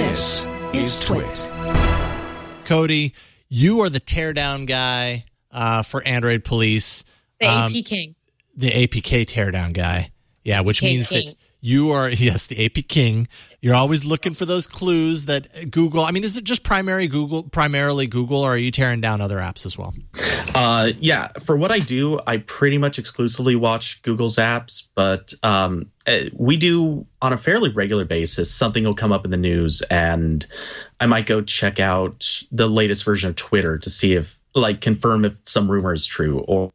This is Twit. Cody, you are the teardown guy for Android Police. The AP King. The APK teardown guy. Yeah, which means King. that you are, yes, the AP King. You're always looking for those clues that Google, I mean, is it just primarily Google, or are you tearing down other apps as well? Yeah, for what I do, I pretty much exclusively watch Google's apps, but we do on a fairly regular basis, something will come up in the news and I might go check out the latest version of Twitter to see if, like, confirm if some rumor is true or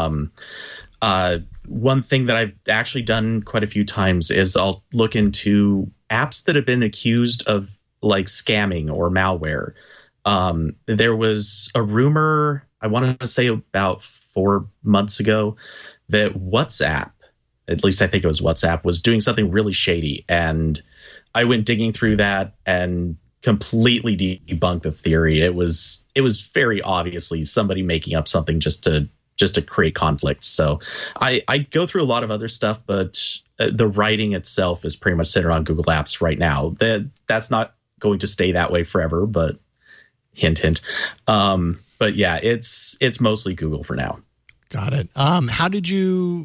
one thing that I've actually done quite a few times is I'll look into apps that have been accused of like scamming or malware. There was a rumor, I want to say about 4 months ago, that WhatsApp, at least I think it was WhatsApp, was doing something really shady. And I went digging through that and completely debunked the theory. It was very obviously somebody making up something just to create conflict. So I go through a lot of other stuff, but the writing itself is pretty much centered on Google Apps right now. That's not going to stay that way forever, but hint, hint. But yeah, it's mostly Google for now. Got it. How did you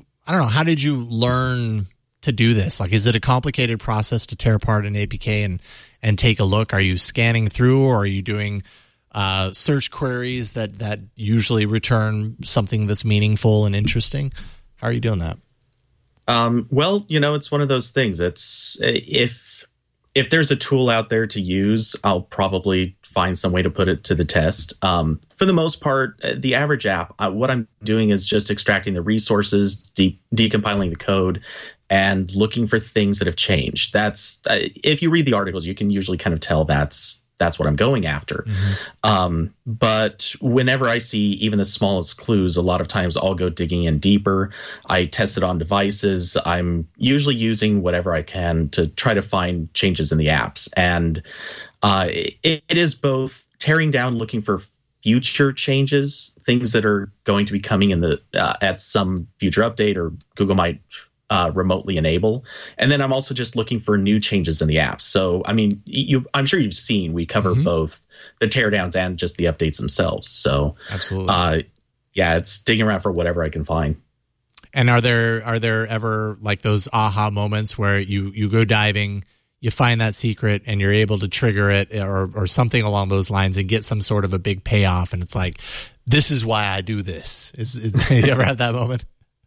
learn to do this? Like, is it a complicated process to tear apart an APK and take a look? Are you scanning through, or are you doing search queries that usually return something that's meaningful and interesting? How are you doing that? Well, it's one of those things. It's if there's a tool out there to use, I'll probably find some way to put it to the test. For the most part, the average app, what I'm doing is just extracting the resources, decompiling the code, and looking for things that have changed. That's if you read the articles, you can usually kind of tell that's what I'm going after. Mm-hmm. But whenever I see even the smallest clues, a lot of times I'll go digging in deeper. I test it on devices. I'm usually using whatever I can to try to find changes in the apps. And it is both tearing down, looking for future changes, things that are going to be coming in the at some future update, or Google might remotely enable. And then I'm also just looking for new changes in the app. So, I mean, I'm sure you've seen, we cover both the teardowns and just the updates themselves. So, absolutely. Yeah, it's digging around for whatever I can find. And are there ever like those aha moments where you go diving, you find that secret and you're able to trigger it or something along those lines and get some sort of a big payoff, and it's like, this is why I do this? You ever had that moment?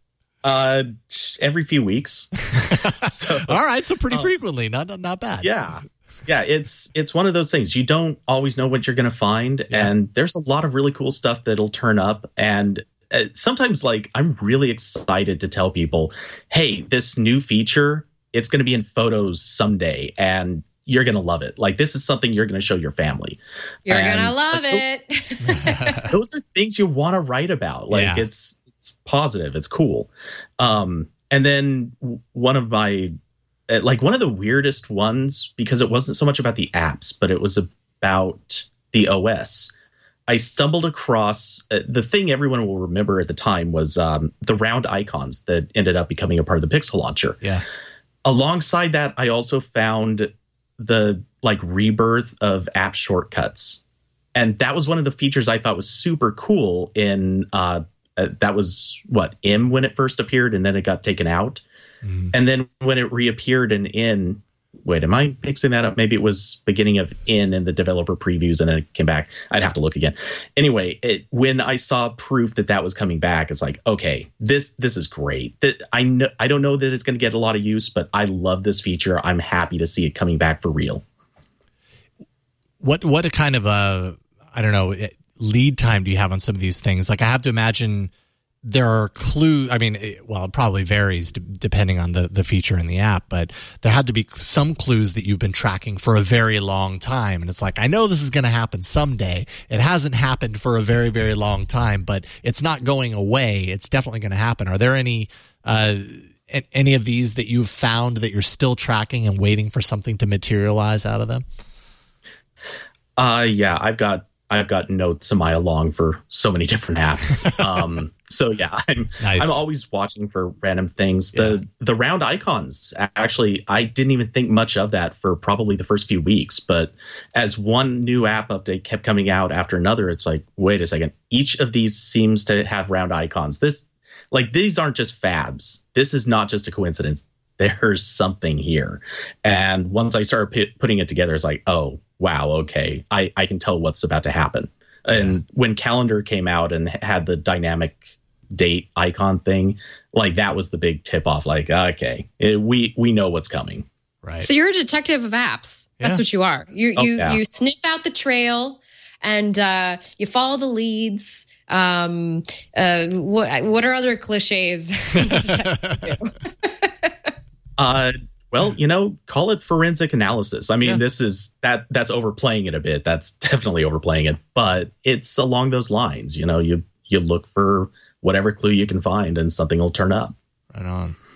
Every few weeks. So, all right, so pretty frequently, not bad. Yeah, it's one of those things. You don't always know what you're going to find, and there's a lot of really cool stuff that'll turn up. And sometimes, like, I'm really excited to tell people, "Hey, this new feature, it's going to be in Photos someday, and you're going to love it. Like, this is something you're going to show your family. You're going to love it." Those are things you want to write about. Like, it's positive, it's cool. And then one of the weirdest ones, because it wasn't so much about the apps, but it was about the OS. I stumbled across the thing everyone will remember at the time was the round icons that ended up becoming a part of the Pixel launcher. Yeah. Alongside that, I also found the rebirth of app shortcuts. And that was one of the features I thought was super cool in that was M when it first appeared, and then it got taken out. Mm-hmm. And then when it reappeared in wait, am I mixing that up? Maybe it was beginning of in the developer previews, and then it came back. I'd have to look again. Anyway, when I saw proof that was coming back, it's like, okay, this is great. I don't know that it's going to get a lot of use, but I love this feature. I'm happy to see it coming back for real. What a kind of lead time do you have on some of these things? Like, I have to imagine there are clues. I mean, it probably varies depending on the feature in the app, but there had to be some clues that you've been tracking for a very long time. And it's like, I know this is going to happen someday. It hasn't happened for a very, very long time, but it's not going away. It's definitely going to happen. Are there any of these that you've found that you're still tracking and waiting for something to materialize out of them? Yeah, I've got notes a mile long for so many different apps. So yeah, I'm always watching for random things. The round icons, actually, I didn't even think much of that for probably the first few weeks. But as one new app update kept coming out after another, it's like, wait a second, each of these seems to have round icons. These aren't just fabs. This is not just a coincidence. There's something here. And once I started putting it together, it's like, oh, wow, okay, I can tell what's about to happen. And when Calendar came out and had the dynamic date icon thing, like that was the big tip off. Like, okay, we know what's coming. Right. So you're a detective of apps. That's what you are. You sniff out the trail and you follow the leads. What are other cliches? Well, call it forensic analysis. I mean, that's overplaying it a bit. That's definitely overplaying it, but it's along those lines. You look for whatever clue you can find and something will turn up. Right on.